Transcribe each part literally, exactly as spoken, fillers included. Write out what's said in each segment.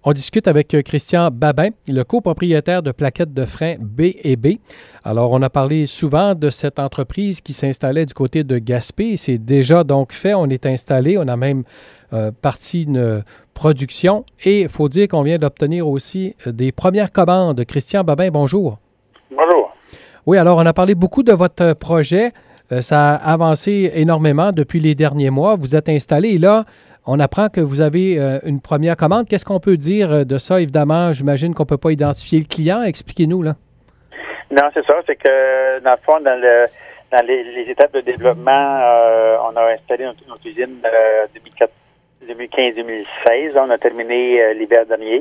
On discute avec Christian Babin, le copropriétaire de plaquettes de frein B et B. Alors, on a parlé souvent de cette entreprise qui s'installait du côté de Gaspé. C'est déjà donc fait. On est installé. On a même euh, parti une production. Et il faut dire qu'on vient d'obtenir aussi des premières commandes. Christian Babin, bonjour. Bonjour. Oui, alors, on a parlé beaucoup de votre projet. Euh, ça a avancé énormément depuis les derniers mois. Vous êtes installé et là, on apprend que vous avez euh, une première commande. Qu'est-ce qu'on peut dire de ça? Évidemment, j'imagine qu'on ne peut pas identifier le client. Expliquez-nous, là. Non, c'est ça. C'est que, dans le fond, dans, le, dans les, les étapes de développement, euh, on a installé notre, notre usine euh, deux mille quinze deux mille seize. On a terminé euh, l'hiver dernier.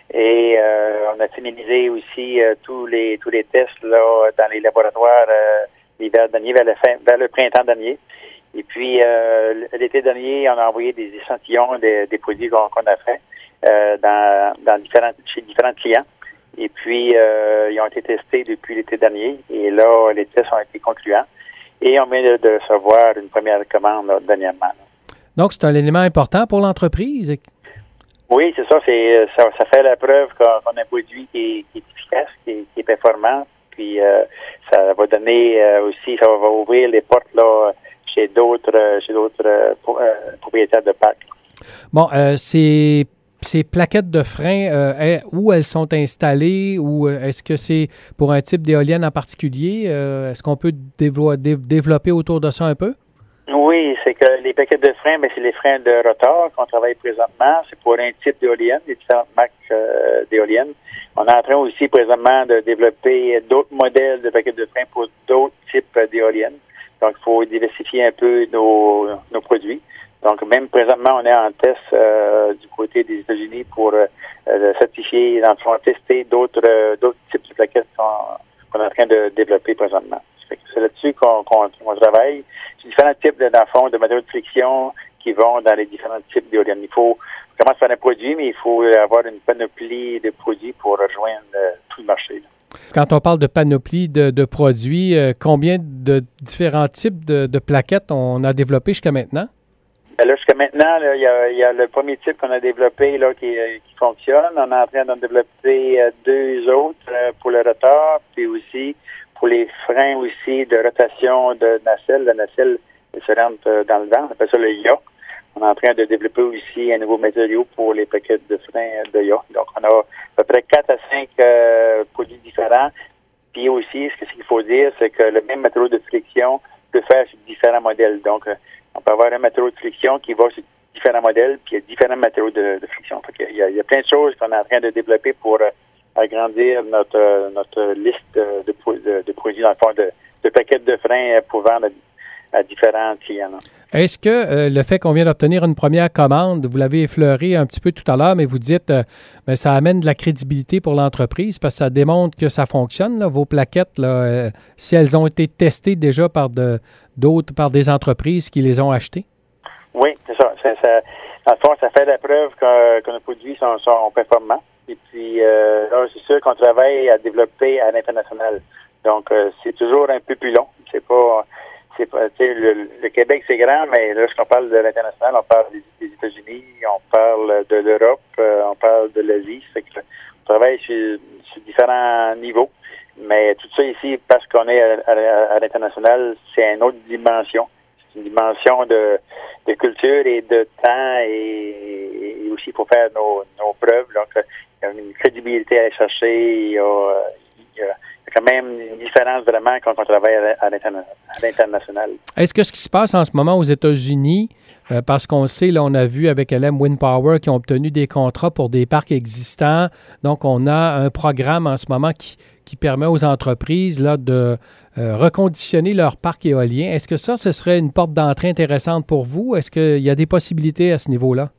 Et euh, on a finalisé aussi euh, tous les tous les tests là dans les laboratoires euh, l'hiver dernier, vers, la fin, vers le printemps dernier. Et puis, euh, l'été dernier, on a envoyé des échantillons des, des produits qu'on, qu'on a fait euh, dans, dans différents, chez différents clients. Et puis, euh, ils ont été testés depuis l'été dernier. Et là, les tests ont été concluants. Et on vient de, de recevoir une première commande là, dernièrement. Là. Donc, c'est un élément important pour l'entreprise? Oui, c'est ça. C'est, ça, ça fait la preuve qu'on, qu'on a un produit qui est, qui est efficace, qui est, qui est performant. Puis, euh, ça va donner euh, aussi, ça va ouvrir les portes là chez d'autres, chez d'autres euh, propriétaires de parcs. Bon, euh, ces, ces plaquettes de frein, euh, où elles sont installées ou est-ce que c'est pour un type d'éolienne en particulier? Euh, est-ce qu'on peut dévo- dé- développer autour de ça un peu? Oui, c'est que les plaquettes de frein, ben, c'est les freins de rotor qu'on travaille présentement. C'est pour un type d'éolienne, les différentes marques euh, d'éoliennes. On est en train aussi présentement de développer d'autres modèles de plaquettes de frein pour d'autres types d'éoliennes. Donc, il faut diversifier un peu nos, nos produits. Donc, même présentement, on est en test euh, du côté des États-Unis pour euh, certifier, dans le fond, tester d'autres euh, d'autres types de plaquettes qu'on, qu'on est en train de développer présentement. C'est là-dessus qu'on, qu'on, qu'on travaille. C'est différents types, de, dans le fond, de matériaux de friction qui vont dans les différents types d'éoliennes. Il faut commencer par un produit, mais il faut avoir une panoplie de produits pour rejoindre euh, tout le marché, là. Quand on parle de panoplie de, de produits, euh, combien de différents types de, de plaquettes on a développé jusqu'à maintenant? Là, jusqu'à maintenant, il y a, y a le premier type qu'on a développé là qui, qui fonctionne. On est en train d'en développer euh, deux autres euh, pour le rotor, puis aussi pour les freins aussi de rotation de nacelle. La nacelle se rentre euh, dans le vent, on appelle ça le yacht. On est en train de développer aussi un nouveau matériau pour les plaquettes de frein de yacht. Donc, on a à peu près quatre à cinq euh, produits différents. Puis aussi, ce qu'il faut dire, c'est que le même matériau de friction peut faire sur différents modèles. Donc, euh, on peut avoir un matériau de friction qui va sur différents modèles, puis il y a différents matériaux de, de friction. Fait il, y a, il y a plein de choses qu'on est en train de développer pour euh, agrandir notre euh, notre liste de, de, de produits, dans le fond, de, de plaquettes de frein pour vendre à, à différents clients. Là. Est-ce que euh, le fait qu'on vient d'obtenir une première commande, vous l'avez effleuré un petit peu tout à l'heure, mais vous dites euh, ben, ça amène de la crédibilité pour l'entreprise parce que ça démontre que ça fonctionne, là, vos plaquettes, là, euh, si elles ont été testées déjà par de, d'autres, par des entreprises qui les ont achetées? Oui, c'est ça. ça, ça dans le fond, ça fait la preuve que, que nos produits sont, sont performants. Et puis, euh, là, c'est sûr qu'on travaille à développer à l'international. Donc, euh, c'est toujours un peu plus long. C'est pas... C'est pas, le, le Québec, c'est grand, mais lorsqu'on parle de l'international, on parle des, des États-Unis, on parle de l'Europe, euh, on parle de l'Asie. C'est que on travaille sur, sur différents niveaux. Mais tout ça ici, parce qu'on est à, à, à l'international, c'est une autre dimension. C'est une dimension de, de culture et de temps et, et aussi pour faire nos, nos preuves. Donc, il y a une crédibilité à aller chercher. Il y a, il y a quand même une différence vraiment quand on travaille à l'international. Est-ce que ce qui se passe en ce moment aux États-Unis, euh, parce qu'on sait, là, on a vu avec L M Wind Power qui ont obtenu des contrats pour des parcs existants. Donc, on a un programme en ce moment qui, qui permet aux entreprises là, de euh, reconditionner leur parc éolien. Est-ce que ça, ce serait une porte d'entrée intéressante pour vous? Est-ce qu'il y a des possibilités à ce niveau-là?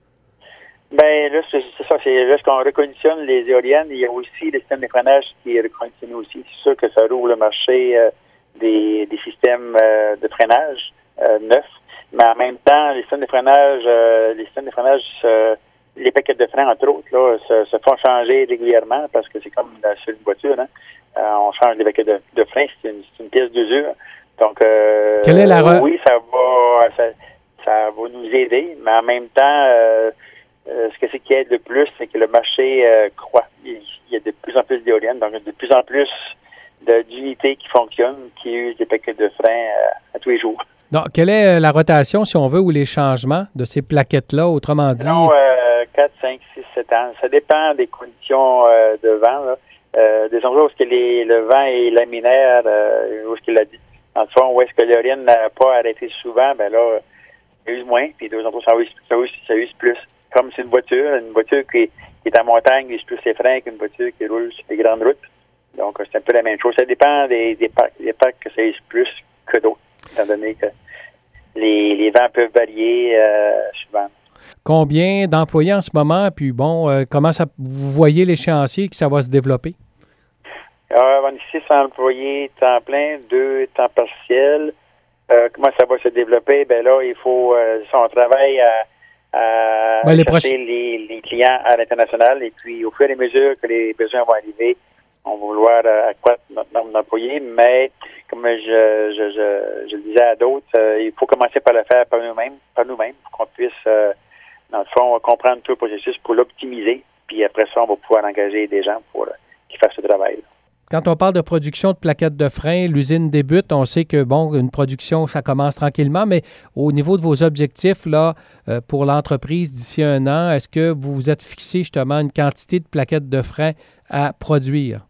Ben là, c'est, c'est ça. C'est lorsqu'on reconditionne les éoliennes, il y a aussi le système de freinage qui est reconditionné aussi. C'est sûr que ça rouvre le marché euh, des, des systèmes euh, de freinage euh, neufs. Mais en même temps, les systèmes de freinage, euh, les systèmes de freinage, euh, les paquets de frein, entre autres, là, se, se font changer régulièrement parce que c'est comme dans, sur une voiture. Hein. Euh, on change les paquets de, de frein, c'est une, c'est une pièce d'usure. Donc, euh, Quelle est la re- oui, ça va, ça, ça va nous aider, mais en même temps, euh, euh, ce que c'est qui aide le plus, c'est que le marché euh, croît. Il, il y a de plus en plus d'éoliennes, donc il y a de plus en plus de, d'unités qui fonctionnent, qui usent des plaquettes de frein euh, à tous les jours. Donc, quelle est la rotation, si on veut, ou les changements de ces plaquettes-là, autrement dit? Non, euh, quatre, cinq, six, sept ans. Ça dépend des conditions euh, de vent, là. Euh, des endroits où est-ce que les, le vent est laminaire, euh, où est-ce qu'il a dit. Dans le fond, où est-ce que l'éolienne n'a pas arrêté souvent, ben là, ça use moins, puis deux endroits, ça use, ça use, ça use plus. Comme c'est une voiture, une voiture qui, qui est en montagne, use plus ses freins qu'une voiture qui roule sur des grandes routes. Donc, c'est un peu la même chose. Ça dépend des, des parcs, des parcs que ça use plus que d'autres, étant donné que les, les vents peuvent varier euh, souvent. Combien d'employés en ce moment? Puis bon, euh, comment ça, vous voyez l'échéancier que ça va se développer? Euh, on a six employés temps plein, deux temps partiel. Euh, comment ça va se développer? Ben là, il faut, euh, on travaille à, à ben, les chercher proches... les, les clients à l'international. Et puis, au fur et à mesure que les besoins vont arriver, on va vouloir euh, accroître notre nombre d'employés. Mais, comme je, je, je, je le disais à d'autres, euh, il faut commencer par le faire par nous-mêmes, par nous-mêmes, pour qu'on puisse, euh, dans le fond, comprendre tout le processus pour l'optimiser. Puis après ça, on va pouvoir engager des gens pour euh, qui fassent ce travail. Quand on parle de production de plaquettes de frein, l'usine débute. On sait que, bon, une production, ça commence tranquillement, mais au niveau de vos objectifs, là, euh, pour l'entreprise d'ici un an, est-ce que vous vous êtes fixé justement une quantité de plaquettes de frein à produire?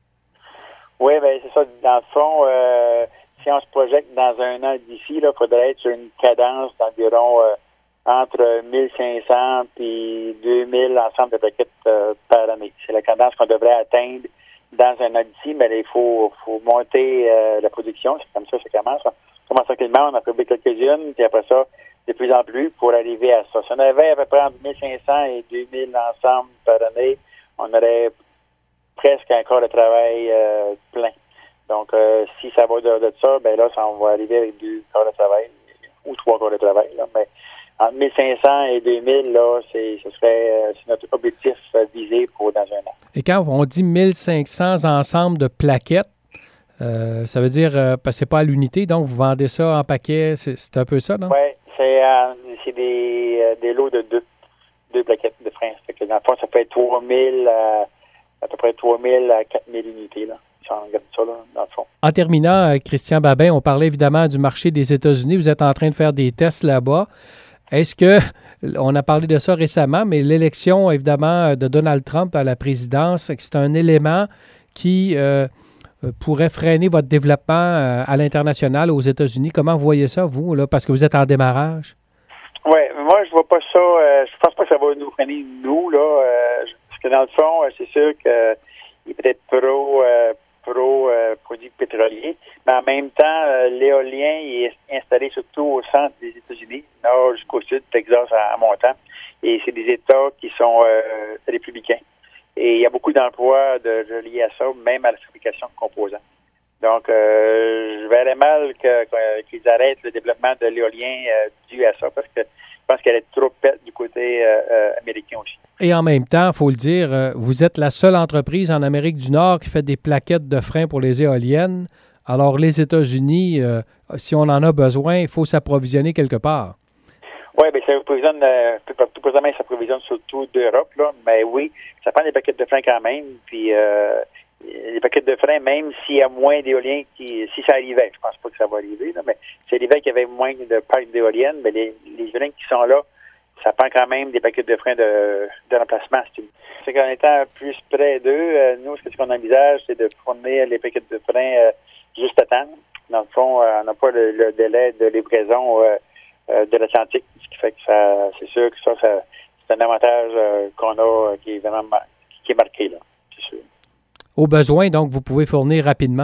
Oui, bien, c'est ça. Dans le fond, euh, si on se projette dans un an d'ici, il faudrait être sur une cadence d'environ euh, entre mille cinq cents et deux mille ensemble de plaquettes euh, par année. C'est la cadence qu'on devrait atteindre dans un an d'ici, mais il faut, faut monter euh, la production. C'est comme ça que ça commence. On commence tranquillement, on en produit quelques-unes, puis après ça, de plus en plus pour arriver à ça. Si on avait à peu près entre mille cinq cents et deux mille ensemble par année, on aurait presque un corps de travail euh, plein. Donc, euh, si ça va de, de ça, ben là, ça, on va arriver avec deux corps de travail ou trois corps de travail. Là. Mais entre mille cinq cents et deux mille, là, c'est, ce serait euh, c'est notre objectif euh, visé pour dans un an. Et quand on dit mille cinq cents ensemble de plaquettes, euh, ça veut dire, euh, parce que c'est pas à l'unité, donc vous vendez ça en paquet, c'est, c'est un peu ça, non? Oui, c'est, euh, c'est des, euh, des lots de deux, deux plaquettes de frein. Ça fait que dans le fond, ça peut être trois mille à, à peu près trois mille à quatre mille unités, là. Si on regarde ça, là, dans le fond. En terminant, Christian Babin, on parlait évidemment du marché des États-Unis. Vous êtes en train de faire des tests là-bas. Est-ce que, on a parlé de ça récemment, mais l'élection, évidemment, de Donald Trump à la présidence, c'est un élément qui euh, pourrait freiner votre développement euh, à l'international, aux États-Unis. Comment vous voyez ça, vous, là, parce que vous êtes en démarrage? Oui, moi, je vois pas ça. Euh, je pense pas que ça va nous freiner, nous, là. Euh, parce que dans le fond, c'est sûr qu'il est peut-être pro... Euh, pro euh, produits pétroliers, mais en même temps, euh, l'éolien est installé surtout au centre des États-Unis, nord jusqu'au sud, Texas à, à montant, et c'est des États qui sont euh, républicains. Et il y a beaucoup d'emplois de, de liés à ça, même à la fabrication de composants. Donc, euh, je verrais mal que, que, qu'ils arrêtent le développement de l'éolien euh, dû à ça, parce que je pense qu'elle est trop pète du côté euh, euh, américain aussi. Et en même temps, il faut le dire, euh, vous êtes la seule entreprise en Amérique du Nord qui fait des plaquettes de frein pour les éoliennes. Alors, les États-Unis, euh, si on en a besoin, il faut s'approvisionner quelque part. Oui, bien, ça approvisionne euh, tout présentement, ça approvisionne surtout d'Europe, là. Mais oui, ça prend des plaquettes de frein quand même. Puis, euh, les paquets de frein, même s'il y a moins d'éoliens, qui, si ça arrivait, je pense pas que ça va arriver, là, mais si ça arrivait qu'il y avait moins de parcs d'éoliennes, mais les, les éoliennes qui sont là, ça prend quand même des paquets de frein de, de remplacement. C'est qu'en étant plus près d'eux, euh, nous, ce qu'on envisage, c'est de fournir les paquets de frein euh, juste à temps. Dans le fond, euh, on n'a pas le, le délai de livraison euh, euh, de l'Atlantique, ce qui fait que ça, c'est sûr que ça, ça c'est un avantage euh, qu'on a euh, qui est vraiment qui est marqué, là, c'est sûr. Au besoin, donc, vous pouvez fournir rapidement.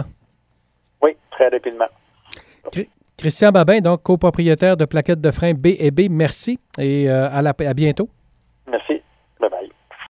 Oui, très rapidement. Christian Babin, donc copropriétaire de plaquettes de frein B et B, merci et euh, à, la, à bientôt. Merci.